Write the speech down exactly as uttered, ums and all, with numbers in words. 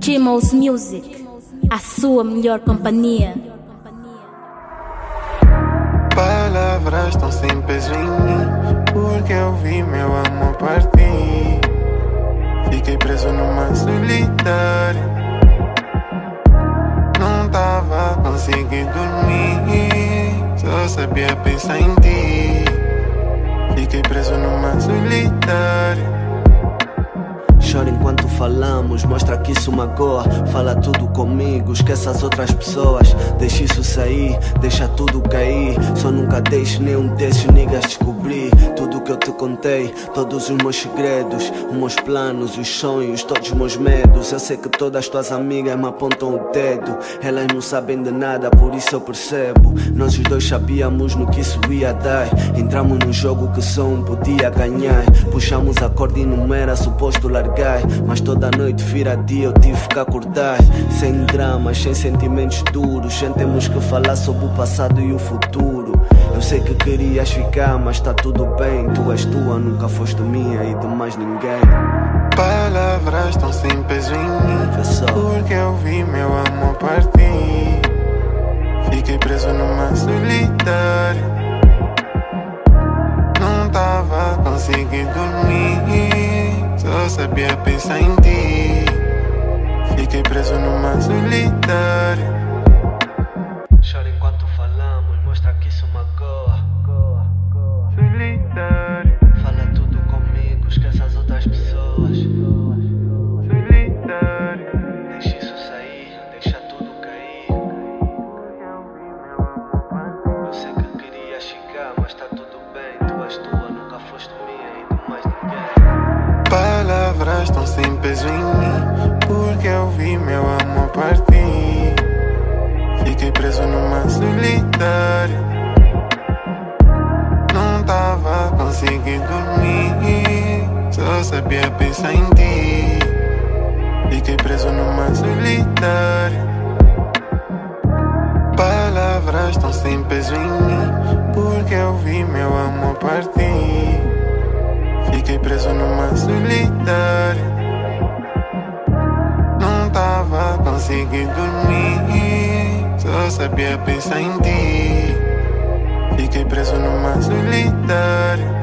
Chimos Music, a sua melhor companhia. Palavras tão sem peso em mim, porque eu vi meu amor partir. Fiquei preso numa solitária, não tava conseguindo dormir, só sabia pensar em ti. Fiquei preso numa solitária. Chora enquanto falamos, mostra que isso magoa. Fala tudo comigo, esquece as outras pessoas. Deixa isso sair, deixa tudo cair. Só nunca deixe nenhum desses niggas descobrir tudo que eu te contei, todos os meus segredos, os meus planos, os sonhos, todos os meus medos. Eu sei que todas as tuas amigas me apontam o dedo. Elas não sabem de nada, por isso eu percebo. Nós os dois sabíamos no que isso ia dar. Entramos num jogo que só um podia ganhar. Puxamos a corda e não era suposto largar, mas toda noite vira dia eu tive que acordar. Sem dramas, sem sentimentos duros, sem termos que falar sobre o passado e o futuro. Eu sei que querias ficar, mas tá tudo bem. Tu és tua, nunca foste minha e de mais ninguém. Palavras tão sem peso em mim, porque eu vi meu amor partir. Fiquei preso numa solitária, não tava conseguindo dormir, só sabia pensar em ti. Fiquei preso numa solitária. Chora enquanto falamos, mostra que isso magoa. Solitária. Fala tudo comigo, esquece as outras pessoas. Solitária. Deixa isso sair, deixa tudo cair. Eu sei que querias chegar, mas tá tudo bem. Tu és tua, nunca foste minha e de mais ninguém. Palavras tão sem peso em mim, porque eu vi meu amor partir. Fiquei preso numa solitária, não tava conseguindo dormir, só sabia pensar em ti. Fiquei preso numa solitária. Palavras tão sem peso em mim, porque eu vi meu amor partir. Fiquei preso numa solitária, não tava conseguindo dormir, só sabia pensar em ti. Fiquei preso numa solitária.